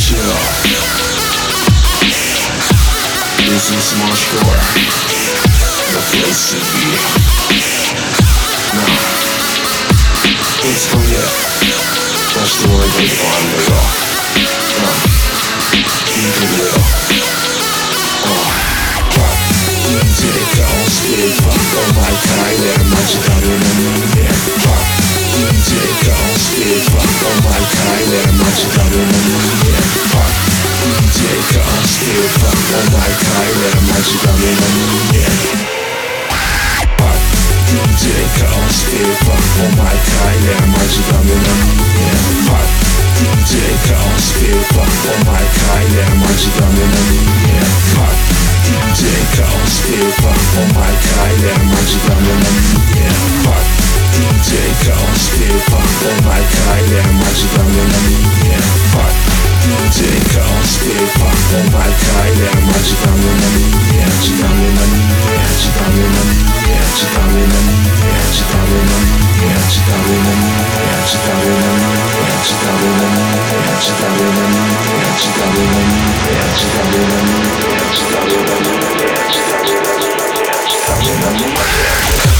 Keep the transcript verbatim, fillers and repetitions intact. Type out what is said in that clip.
chill. This is Moscow, the place to be. Now, it's from here. That's the word they find me off. Now, you can live. Oh, fuck. You take all spit, fuck. Oh my god, yeah, magic out in the moon, yeah. Fuck. You take all spit, fuck. Oh my god, yeah, magic out in the moon, yeah. Fuck. You take all spit, fuck. Oh my god, yeah, magic out in the moon, yeah. Fuck. You take all spit, fuck. Oh my god, yeah, magic out in the moon, yeah. Fuck. You take all spit, fuck. Oh my god, yeah, magic out in the moon, yeah. Fuck. You take all spit, fuck. Oh my god, yeah, magic out in the moon, yeah. Fuck. You take all spit, fuck. Oh my god, yeah, magic out in the moon, yeah. Fuck. You take all spit, fuck. Oh my god, yeah, magic out in the moon, yeah. Magic out in the moon, yeah. Magic out in the moon, yeah. Magic out in the moon, yeah. Magic out in the moon, yeah. Magic out in the moon, yeah. Magic out in the moon, yeah. Magic out in the moon, yeah. Magic out in the moon, yeah. Magic out in the moon, yeah. Magic out in the moon, yeah. Magic out in the moon, yeah. Magic out in the moon, yeah. Magic out in the moon, yeah.